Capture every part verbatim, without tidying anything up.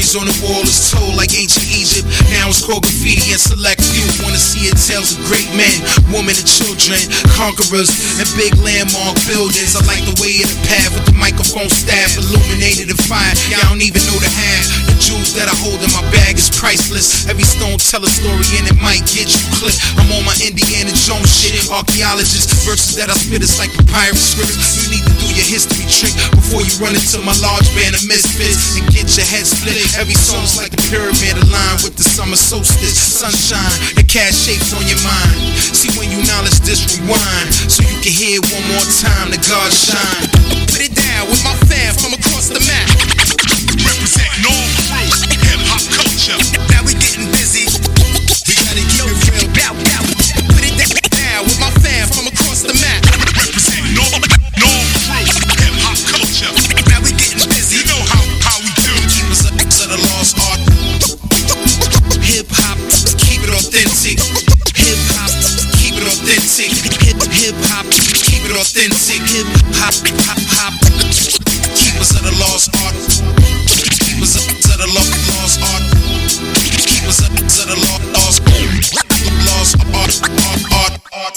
Messages on the wall is told like ancient Egypt. Now it's called graffiti and select few wanna see it. Tales of great men, women and children, conquerors and big landmark buildings. I like the way of the path with the microphone staff illuminated and fire. Y'all don't even know the half. The jewels that I hold in my bag is priceless. Every stone tell a story and it might get you clipped. I'm on my Indiana Jones shit. Archaeologist verses that I spit is like papyrus scripts. You need to do your history trick before you run into my large band of misfits and get your head split. Every song's like a pyramid aligned with the summer solstice. Sunshine, the cash shapes on your mind. See when you knowledge this rewind, so you can hear one more time the God shine. Put it down with my fam from across the map. Representing all crews, hip hop culture. Now we getting busy. We gotta keep it real. Bow, bow. Put it down with my fam from across the map. Representing all, all crews, hip hop culture. Now we getting busy. You know how, how we do. Keep us up to the lost art. Hip hop, keep it authentic. Hip hop, keep it authentic. Hip hip hop, keep it authentic. Hip hop, hop hop. Keep us at the lost art. Keep us up to the lost art. Keep us up to the lost lost art art art art.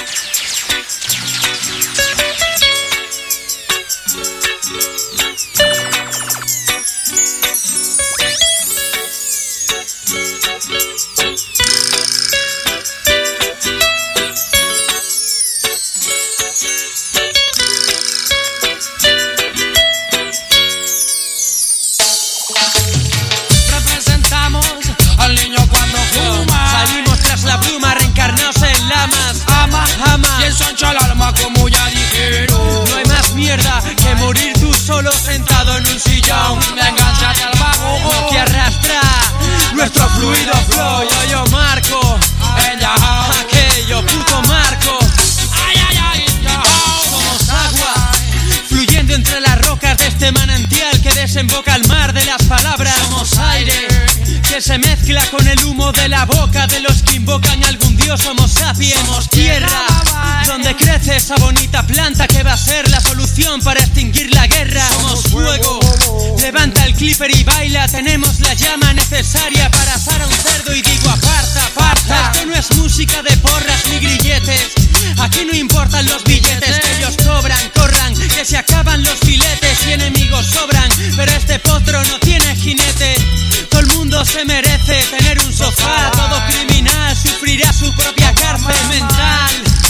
Al alma como ya dijeron. No hay más mierda que morir tú solo sentado en un sillón. Engánchate al vago no que arrastra nuestro fluido flow. Yo, yo, Marco, ella, aquello, puto Marco. Ay, ay, ay, somos agua, fluyendo entre las rocas de este manantial que desemboca al mar de las palabras. Somos aire, que se mezcla con el humo de la boca de los que invocan a algún dios. Somos sapiens, somos tierra, donde crece esa bonita planta que va a ser la solución para extinguir la guerra. Somos fuego, levanta el clipper y baila. Tenemos la llama necesaria para asar a un cerdo y digo aparta, aparta. Esto no es música de porras ni grilletes. Aquí no importan los billetes, que ellos cobran, corran, que se acaban los filetes y enemigos sobran. Pero este potro no tiene jinete. Todo el mundo se merece tener un sofá. Todo criminal sufrirá su propia cárcel mental.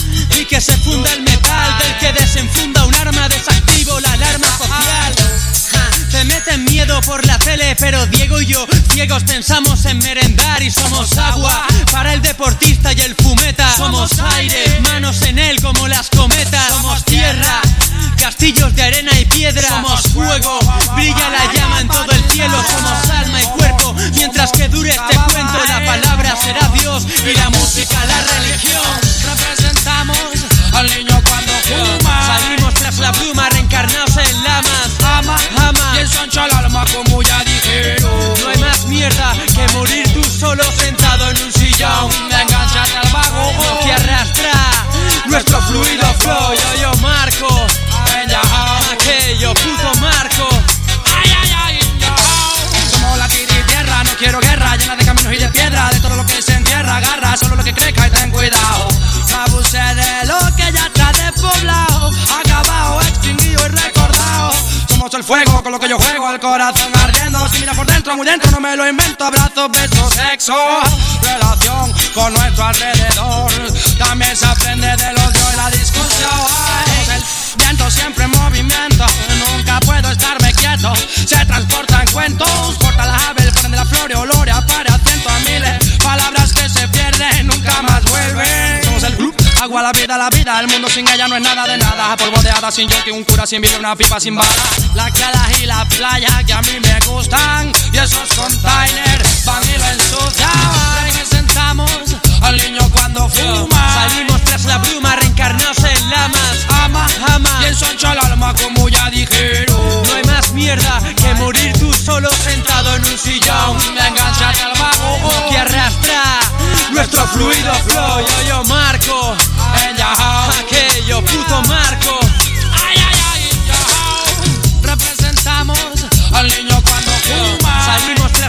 Y que se funda el metal del que desenfunda un arma. Desactivo la alarma social. Ja, te meten miedo por la tele, pero Diego y yo ciegos pensamos en merendar. Y somos agua para el deportista y el fumeta. Somos aire, manos en él como las cometas. Somos tierra, castillos de arena y piedra. Somos fuego, brilla la llama en todo el cielo. Somos alma y cuerpo, mientras que dure este cuento. La palabra será Dios y la música la religión. Representamos al niño cuando fuma. Salimos tras la bruma, reencarnados en lamas. Ama, ama, y ensancha el alma como ya dijeron. No hay más mierda que morir tú solo sentado en un sillón. Engánchate al vago no que arrastra nuestro fluido flow. Yo, yo, Marco, ella, aquello, puto Marco. Ay, ay, ay, yo. Somos la tierra y tierra, no quiero guerra, llena de caminos y de piedra. De todo lo que se entierra, agarra solo lo que crezca y ten cuidado. Abuse de lo que ya está despoblado, acabado, extinguido y recordado. Somos el fuego con lo que yo juego, el corazón ardiendo. Si mira por dentro, muy dentro, no me lo invento. Abrazos, besos, sexo, relación con nuestro alrededor. También se aprende del odio y la discusión. Somos el viento siempre en movimiento, nunca puedo estarme quieto. Se transportan cuentos, porta la ave, ponen de la flor y olor y apare a cientos a miles. Palabras que se pierden, nunca más vuelven. Somos el grupo, agua, la vida, la vida. El mundo sin ella no es nada de nada. Polvo de hada sin yoki, un cura sin vida, una pipa sin bala. Las calas y la playa que a mí me gustan, y esos containers van y lo ensucian. Representamos al niño cuando fuma. Salimos tras la bruma, reencarnados en lamas. Ama, ama, y ensancha el alma como ya dijeron. No hay más mierda que morir tú solo sentado en un sillón. Engánchate al vago no que arrastra nuestro fluido flow. Yo, yo, Marco, ella, aquello, puto Marco. Ay, ay, ay, yo. Representamos al niño cuando fuma. Salimos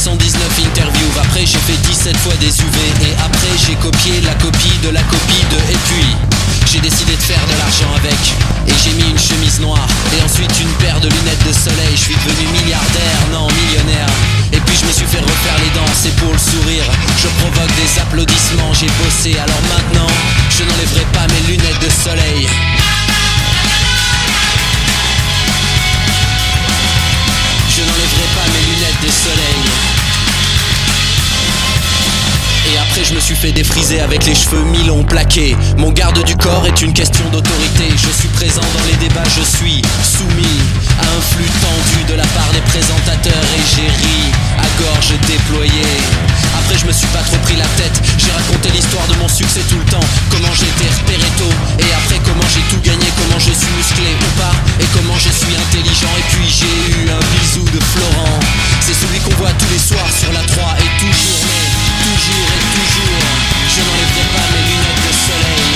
soixante-dix-neuf interviews. Après j'ai fait dix-sept fois des U V. Et après j'ai copié la copie de la copie de. Et puis j'ai décidé de faire de l'argent avec. Et j'ai mis une chemise noire et ensuite une paire de lunettes de soleil. Je suis devenu milliardaire, non millionnaire. Et puis je me suis fait refaire les dents, c'est pour le sourire. Je provoque des applaudissements, j'ai bossé. Alors maintenant, je n'enlèverai pas mes lunettes de soleil. Je n'enlèverai pas mes lunettes de soleil. Et après je me suis fait défriser avec les cheveux mi-longs plaqués. Mon garde du corps est une question d'autorité. Je suis présent dans les débats, je suis soumis à un flux tendu de la part des présentateurs. Et j'ai ri à gorge déployée. Après je me suis pas trop pris la tête. J'ai raconté l'histoire de mon succès tout le temps. Comment j'étais repéré tôt. Et après comment j'ai tout gagné. Comment je suis musclé ou pas. Et comment je suis intelligent. Et puis j'ai eu un bisou de Florent. C'est celui qu'on voit tous les soirs sur la trois. Et toujours mais toujours et toujours, je n'enlèverai pas mes lunettes de soleil.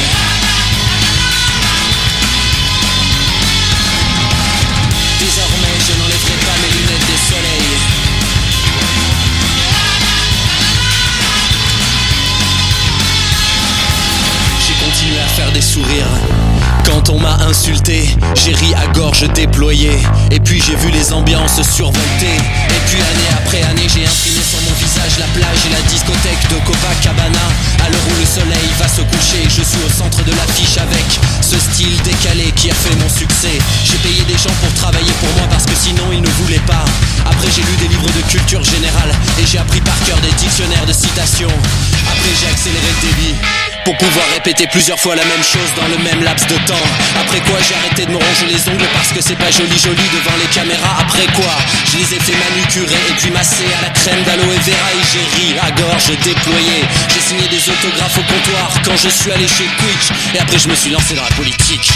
Désormais, je n'enlèverai pas mes lunettes de soleil. J'ai continué à faire des sourires. Quand on m'a insulté, j'ai ri à gorge déployée. Et puis j'ai vu les ambiances survoltées. Et puis année après année, j'ai imprimé sur mon visage la plage et la discothèque de Copacabana. À l'heure où le soleil va se coucher, je suis au centre de l'affiche avec ce style décalé qui a fait mon succès. J'ai payé des gens pour travailler pour moi parce que sinon ils ne voulaient pas. Après j'ai lu des livres de culture générale et j'ai appris par cœur des dictionnaires de citations. Après j'ai accéléré le débit pour pouvoir répéter plusieurs fois la même chose dans le même laps de temps. Après quoi j'ai arrêté de me ronger les ongles parce que c'est pas joli joli devant les caméras. Après quoi je les ai fait manucurer et puis masser à la crème d'aloe vera. Et j'ai ri à gorge déployée. J'ai signé des autographes au comptoir quand je suis allé chez Quick. Et après je me suis lancé dans la politique.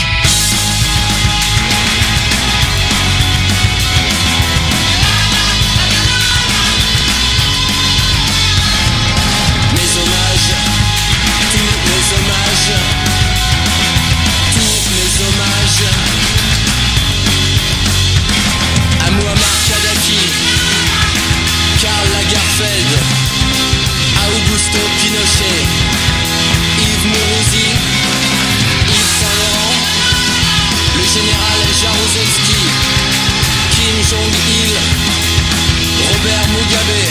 À Muammar Kadhafi, Karl Lagerfeld, à Augusto Pinochet, Yves Mourouzi, Yves Saint-Laurent, le général Jaruzelski, Kim Jong-il, Robert Mugabe.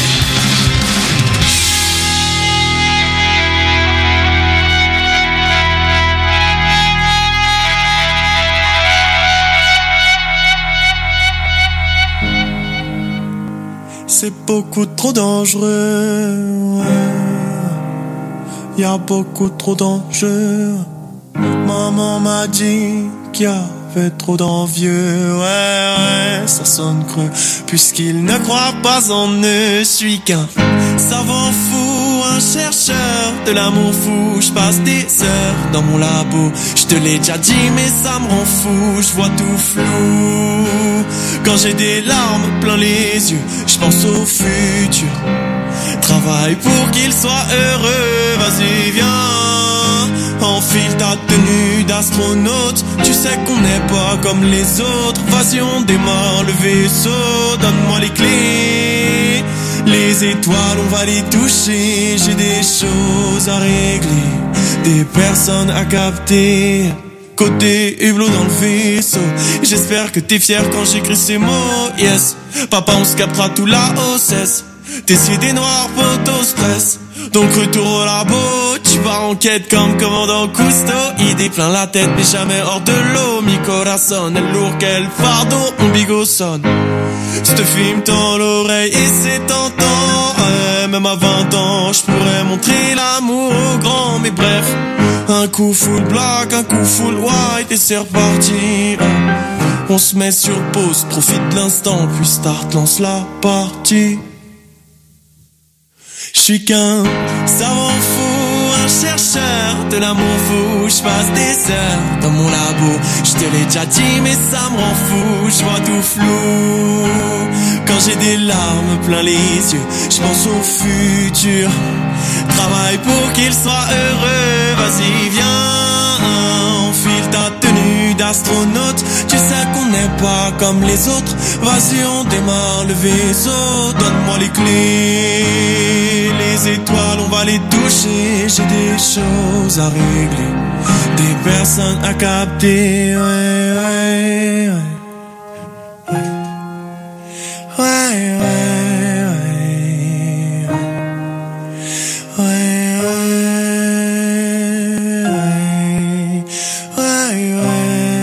C'est beaucoup trop dangereux, ouais. Y a beaucoup trop d'enjeux. Maman m'a dit qu'il y avait trop d'envieux, ouais, ouais, ça sonne creux. Puisqu'il ne croit pas en eux, je suis qu'un savant fou, un chercheur de l'amour fou. Je passe des heures dans mon labo. Je te l'ai déjà dit mais ça me rend fou. Je vois tout flou. Quand j'ai des larmes plein les yeux, je pense au futur. Travaille pour qu'il soit heureux. Vas-y viens, enfile ta tenue d'astronaute. Tu sais qu'on n'est pas comme les autres. Vas-y on démarre le vaisseau. Donne-moi les clés. Les étoiles on va les toucher. J'ai des choses à régler, des personnes à capter. Côté hublot dans le vaisseau. J'espère que t'es fier quand j'écris ces mots. Yes, papa on se captera tout là-haut. Cesse t'essayes des noirs potos stress. Donc retour au labo. Tu pars en quête comme commandant Cousteau. Idée plein la tête mais jamais hors de l'eau. Mi corazon est lourd quel fardeau. Mon bigot sonne. C'te film dans l'oreille et c'est tentant. Ouais, même à vingt ans je pourrais montrer l'amour au grand. Mais bref, un coup full black, un coup full white et c'est reparti. On se met sur pause, profite de l'instant, puis start, lance la partie. J'suis qu'un savant fou, un chercheur de l'amour fou. J'passe des heures dans mon labo. J'te l'ai déjà dit mais ça me rend fou. J'vois tout flou. Quand j'ai des larmes plein les yeux, j'pense au futur. Travaille pour qu'il soit heureux. Vas-y viens, enfile ta tenue d'astronaute. astronaute. Tu sais qu'on n'est pas comme les autres. Vas-y, on démarre le vaisseau. Donne-moi les clés. Les étoiles, on va les toucher. J'ai des choses à régler, des personnes à capter. Ouais, ouais, ouais. Ouais, ouais, ouais, ouais, ouais, ouais, ouais, ouais.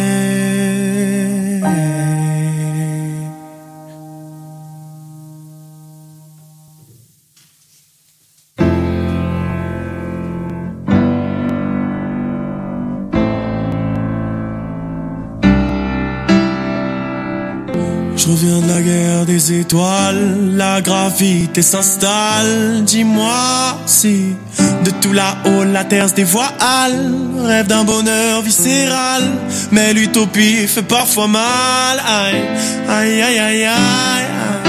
Je reviens de la guerre des étoiles, la gravité s'installe. Dis-moi si de tout là-haut la terre se dévoile. Rêve d'un bonheur viscéral, mais l'utopie fait parfois mal. Aïe, aïe, aïe, aïe, aïe.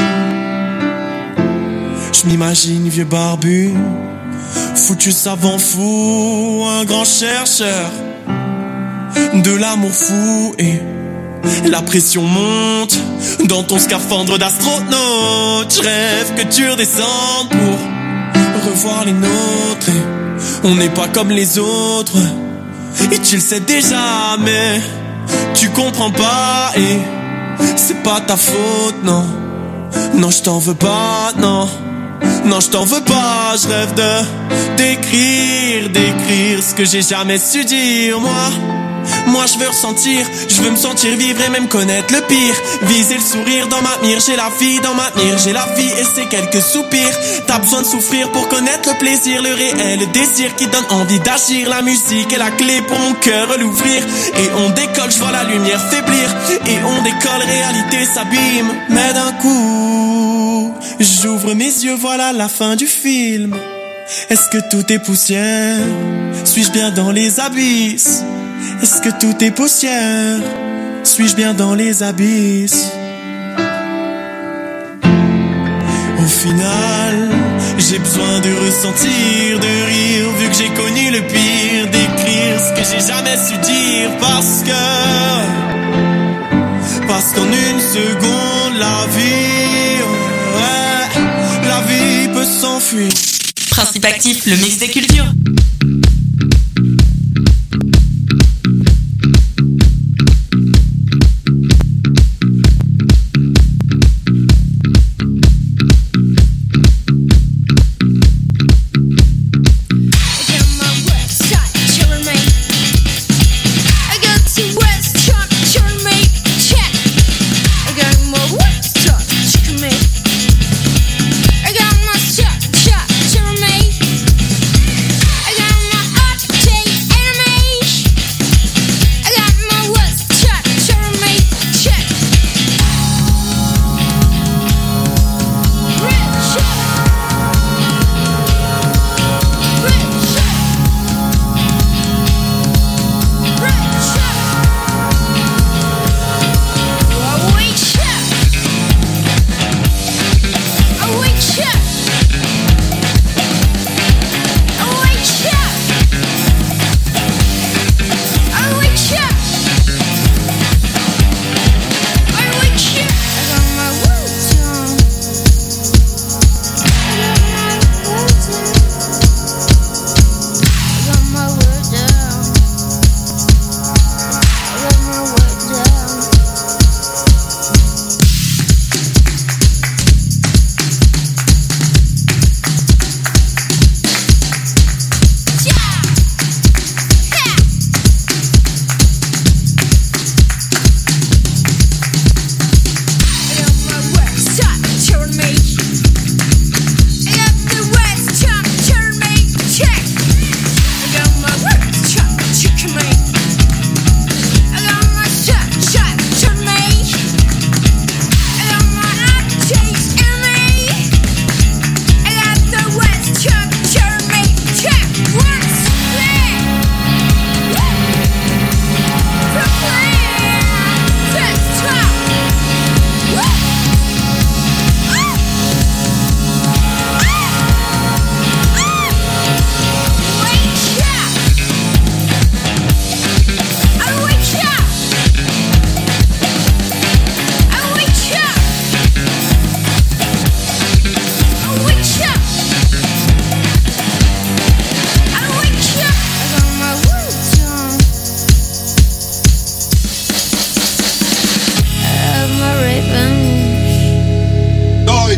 Je m'imagine vieux barbu, foutu savant fou, un grand chercheur de l'amour fou, et la pression monte dans ton scaphandre d'astronaute. Je rêve que tu redescendes pour revoir les nôtres, et on n'est pas comme les autres, et tu le sais déjà, mais tu comprends pas, et c'est pas ta faute, non. Non, je t'en veux pas, non. Non, je t'en veux pas. Je rêve de d'écrire, d'écrire ce que j'ai jamais su dire, moi. Moi je veux ressentir, je veux me sentir vivre et même connaître le pire. Viser le sourire dans ma mire, j'ai la vie dans ma mire, j'ai la vie et c'est quelques soupirs. T'as besoin de souffrir pour connaître le plaisir, le réel, le désir qui donne envie d'agir. La musique est la clé pour mon cœur l'ouvrir. Et on décolle, je vois la lumière faiblir. Et on décolle, réalité s'abîme. Mais d'un coup, j'ouvre mes yeux, voilà la fin du film. Est-ce que tout est poussière? Suis-je bien dans les abysses? Est-ce que tout est poussière? Suis-je bien dans les abysses? Au final, j'ai besoin de ressentir, de rire, vu que j'ai connu le pire, d'écrire ce que j'ai jamais su dire, parce que, parce qu'en une seconde, la vie, ouais, la vie peut s'enfuir. Principe actif, le mix des cultures. I got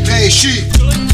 réfléchis.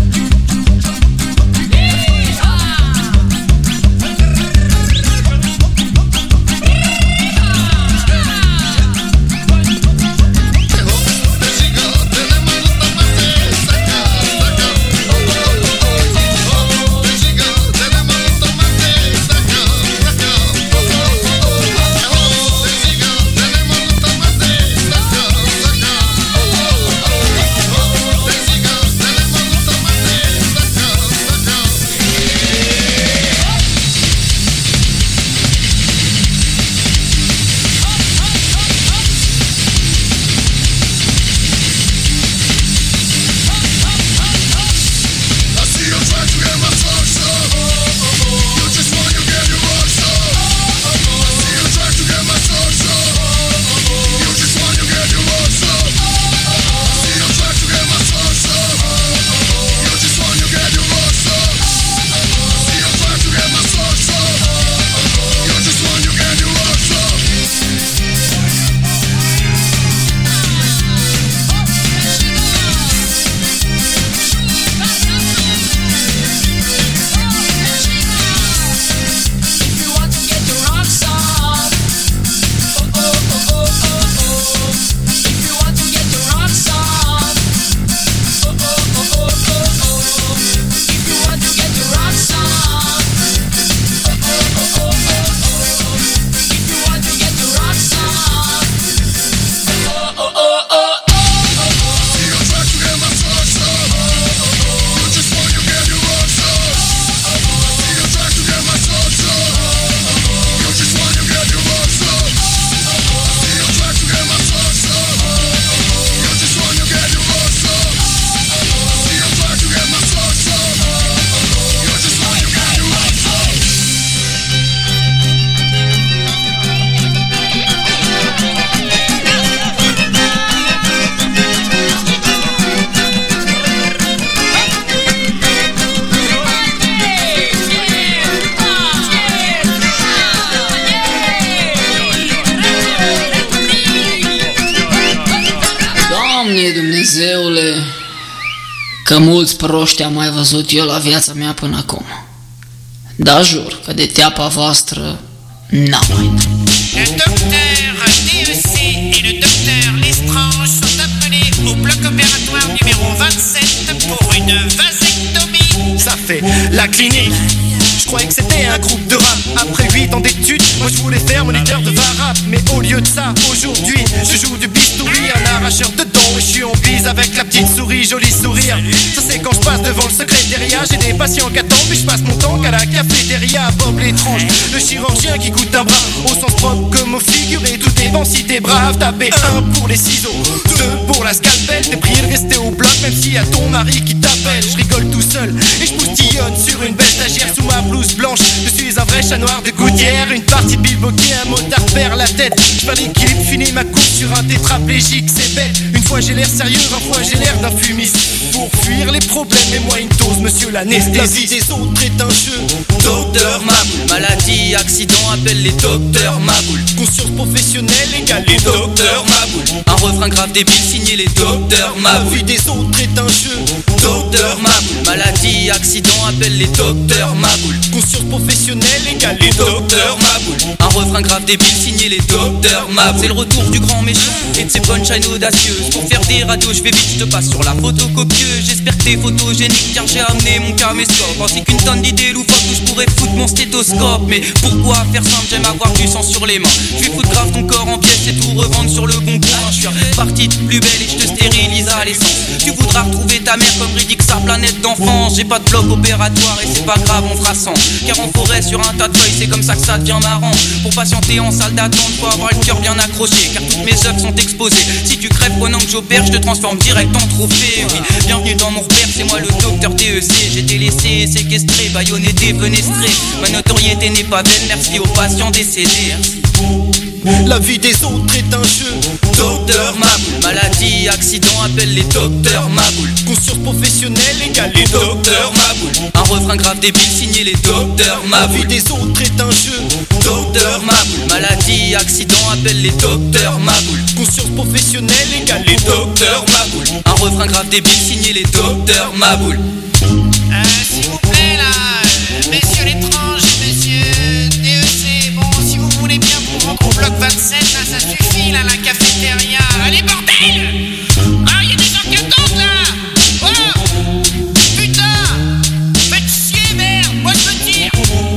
Dumnezeule, că mulți proști am mai văzut eu la viața mea până acum. Dar jur că de teapa voastră n-am mai. Le docteur D E C et le docteur Lestrange sont appelés au bloc opératoire numéro vingt-sept pour une vasectomie. Ça fait la clinique. Je croyais que c'était un groupe de rap. Après huit ans d'études, moi je voulais faire moniteur de varap. Mais au lieu de ça, aujourd'hui, je joue du bistouri, un arracheur de dents. Et je suis en bise avec la petite souris, joli sourire. Ça c'est quand je passe devant le secrétariat. J'ai des patients qui attendent, puis je passe mon temps qu'à la cafétéria. Bob l'étrange, le chirurgien qui coûte un bras. Au sens propre comme au figuré, tout dépend si t'es brave. Taper un pour les ciseaux, deux pour la scalpelle. T'es prié de rester au bloc même s'il y a ton mari qui t'appelle. Je rigole tout seul et je poustillonne sur une belle stagiaire sous ma blouse blanche. Je suis un vrai chat noir de gouttière. Une partie bilboquée, un motard perd la tête. Je fais l'équilibre, finis ma course sur un tétraplégique, c'est bête. Une fois j'ai l'air sérieux, vingt fois j'ai l'air d'un fumiste. Pour fuir les problèmes, et moi une dose, monsieur l'anesthésiste. La vie des autres est un jeu. Docteur Maboul, maladie, accident, appelle les docteurs Maboul. Conscience professionnelle égale les docteurs Maboul. Un refrain grave débile, signé les docteurs Maboul. La vie des autres est un jeu. Docteur Maboul, maladie, accident, appelle les docteurs Maboul. Conscience professionnelle égale les docteurs Maboul. Un refrain grave débile, signé les docteurs Maboul. C'est le retour du grand méchant et de ses punchlines audacieuses. Pour faire des radios, je vais vite, je te passe sur la photocopieuse. J'espère que t'es photogénique car j'ai amené mon caméscope, ainsi qu'une tonne d'idées loufoques où je pourrais foutre mon stéthoscope. Mais pourquoi faire simple, j'aime avoir du sang sur les mains. Je vais foutre grave ton corps en pièces et tout revendre sur le bon coin. Je suis parti de plus belle et je te stérilise à l'essence. Tu voudras retrouver ta mère comme Riddick sa planète d'enfance. J'ai pas de bloc opératoire et c'est pas grave, on fera sans. Car en forêt sur un tas de feuilles, c'est comme ça que ça devient marrant. Pour patienter en salle d'attente, faut avoir le cœur bien accroché, car toutes mes œuvres sont exposées. Si tu crèves pendant que j'opère, je te transforme direct en trophée. Oui, bienvenue dans mon repère, c'est moi le docteur D E C. J'ai été laissé, séquestré, bâillonné, défenestré. Ma notoriété n'est pas vaine, merci aux patients décédés. La vie des autres est un jeu. Docteur Maboul, maladie, accident, appelle les docteurs Maboul. Conscience professionnelle égale égale les docteurs Maboul. Un refrain grave débile signé les docteurs La Maboul. vie des autres est un jeu, Docteur Maboul. Maladie, accident, appelle les docteurs Maboul. conscience professionnelle égale les docteurs Maboul. Un refrain grave débile signé les docteurs Maboul. Euh, s'il vous plaît là, euh, messieurs l'étrange, monsieur D E C, bon, si vous voulez bien vous rendre au bloc vingt-sept, là, ça suffit, là, la cafétéria. Allez, bordel! Ah, y'a des gens qui attendent, là! Oh! Putain! Faites chier, merde! Moi, je veux dire!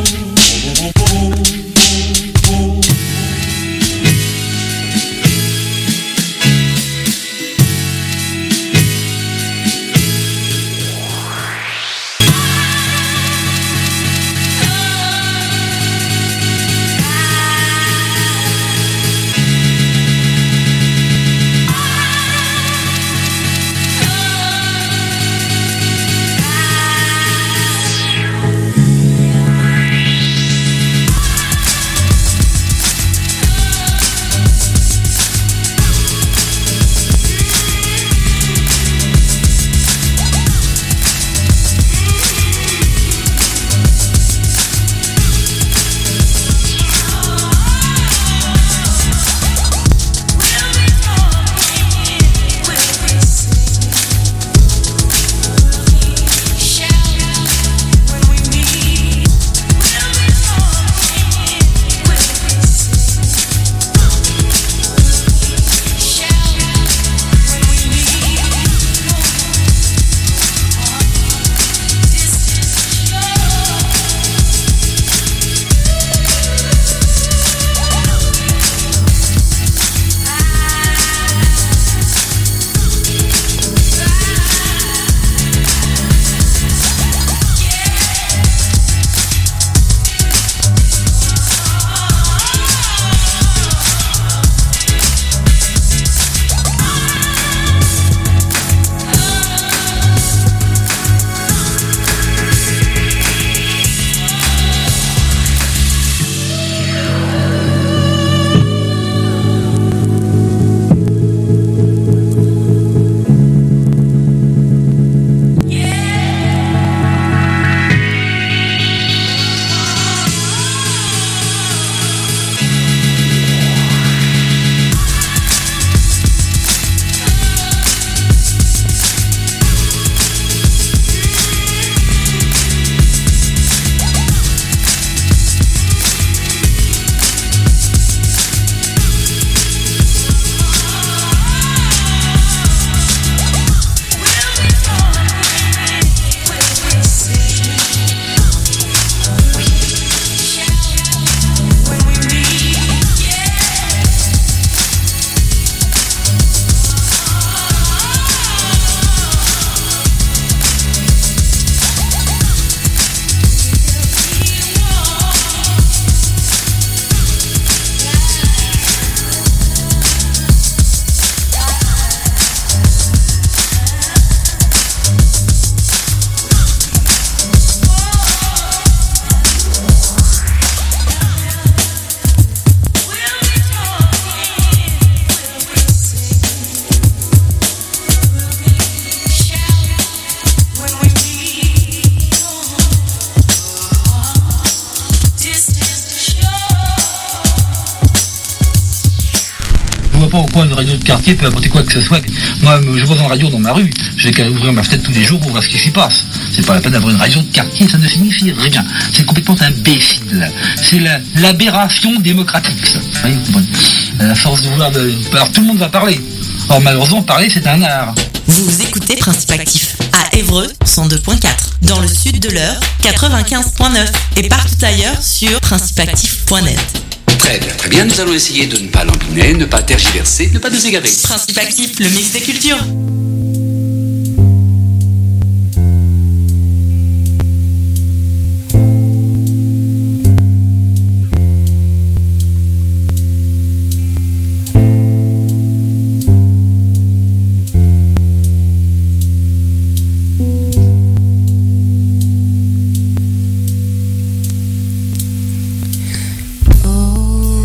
pas pourquoi une radio de quartier peut apporter quoi que ce soit. Moi, je vois une radio dans ma rue, je vais qu'à ouvrir ma fenêtre tous les jours pour voir ce qui s'y passe. C'est pas la peine d'avoir une radio de quartier, ça ne signifie rien. C'est complètement imbécile. C'est la, l'aberration démocratique, ça. Vous voyez, vous comprenez ? À force de vouloir... De... Alors tout le monde va parler. Or malheureusement, parler, c'est un art. Vous écoutez Principe Actif à Évreux cent deux point quatre, dans le sud de l'Eure quatre-vingt-quinze point neuf et partout ailleurs sur principe actif point net. Très bien, très bien, nous allons essayer de ne pas lambiner, ne pas tergiverser, ne pas nous égarer. Principe Actif, le mix des cultures.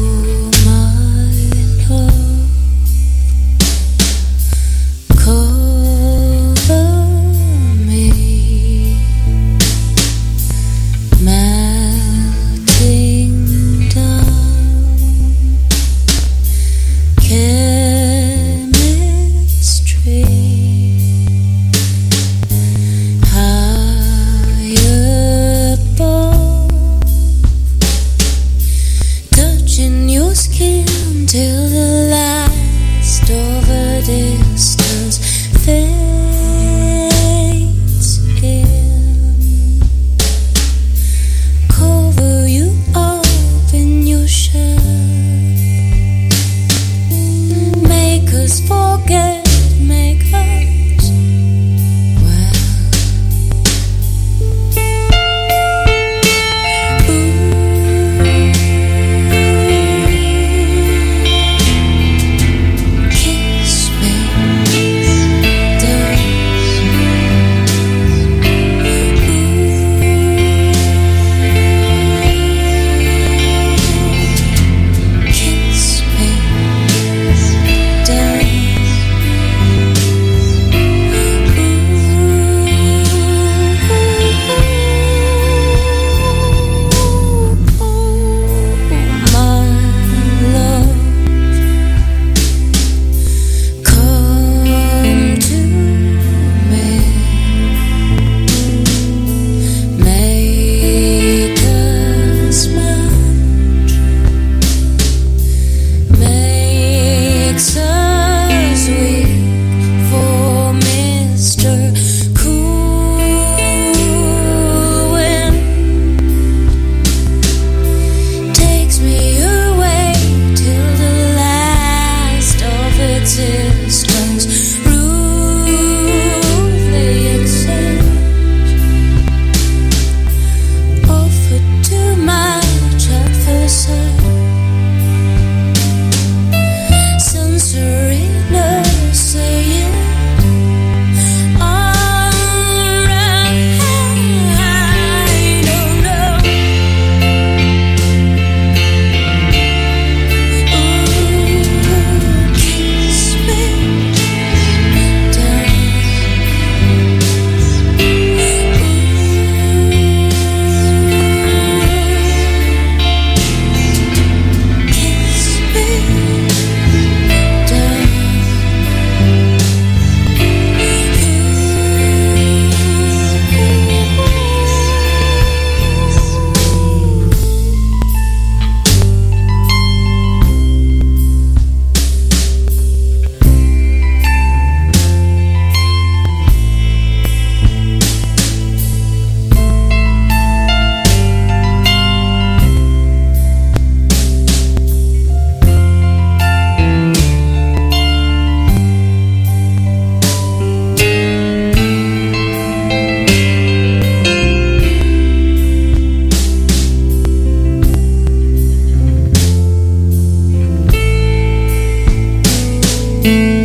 Cold just forget makers. Well, kiss me, dance. Kiss me, dance. My love, come to me, make us much, makes us weak for Mister Cool Wind, takes me away till the last of existence, rudely exchange, offered too much at first sight, sensory nerves saying alright, oh no. Ooh, kiss me, dance. Kiss me, thank you.